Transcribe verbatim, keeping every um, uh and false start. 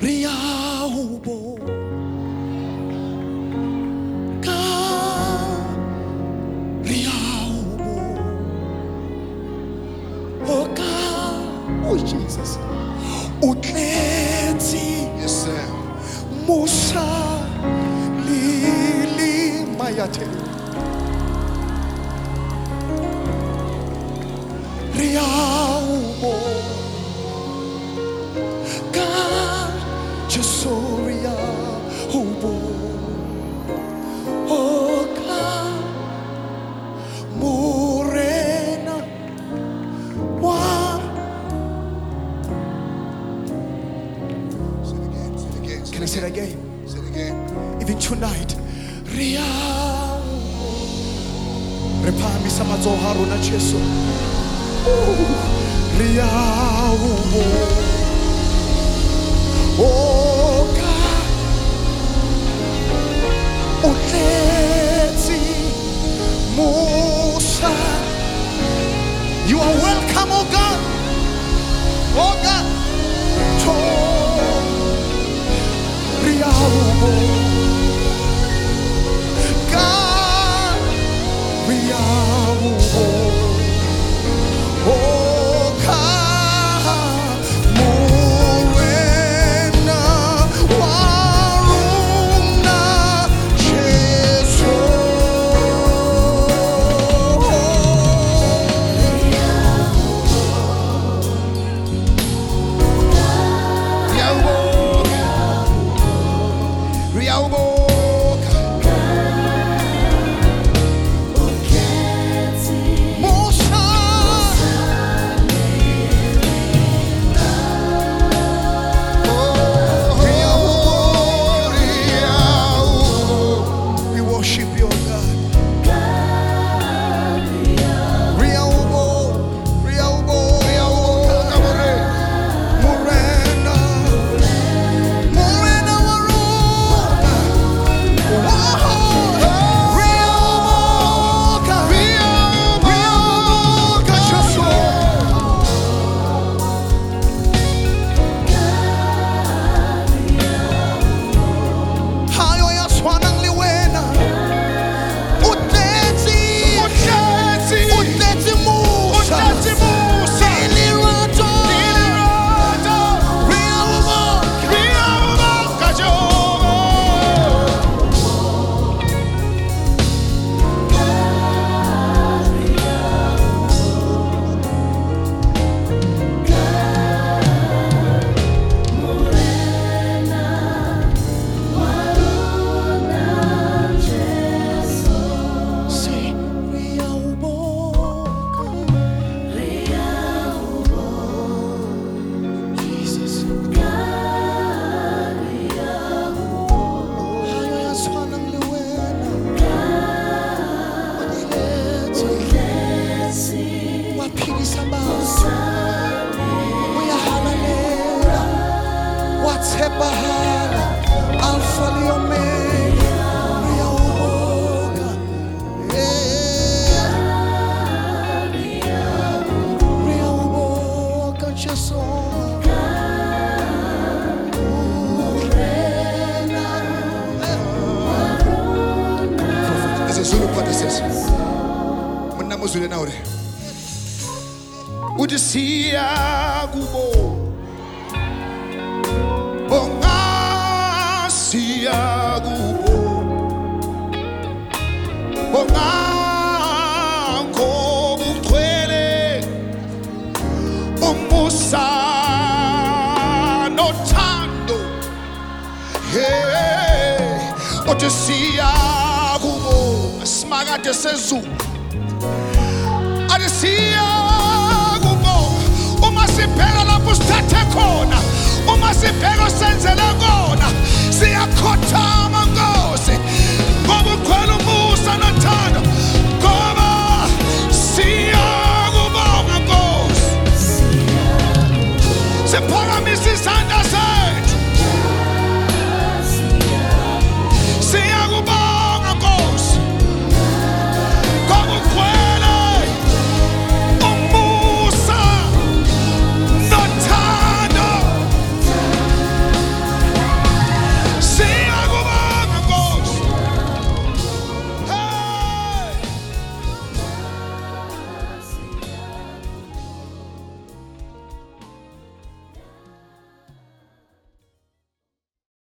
Riaubo ka Riaubo Oka oh Jesus Utleti Yes, sir. Musa Lili Mayate Riaubo ka Jesoria Hubo Oka Morena Wa Say it again. Say it again. Can I say it again? Say it again. Even tonight Riau Repami samazo haruna Jesu Riau Oka Utleti Musa. You are welcome, oh God. Oh God. To Riaubo God Riaubo Oka Morena Waruna Jesu Riaubo. Musa we worship you, oh God. Riaubo Riaubo Morena Morena Waruna Riaubo Riaubo Jesu hayo yaswanang liwena Utleti Utleti Musa Ilirato Riaubo Say Riaubo Jesus hayo yaswanang liwena Utleti waphilisa abantu uyahalalela wathebhala Alpha le Omega Riauboka Riauboka Jesu There's a Zulu part that says, Muna Muzulu now. Udisia kubo Bonga sia kubo Bonga Kobukwele Umusa Notando Hey Udisia kubo Smaga de Sezu Adisia kubo Uma sipela la pustete kona Uma sipela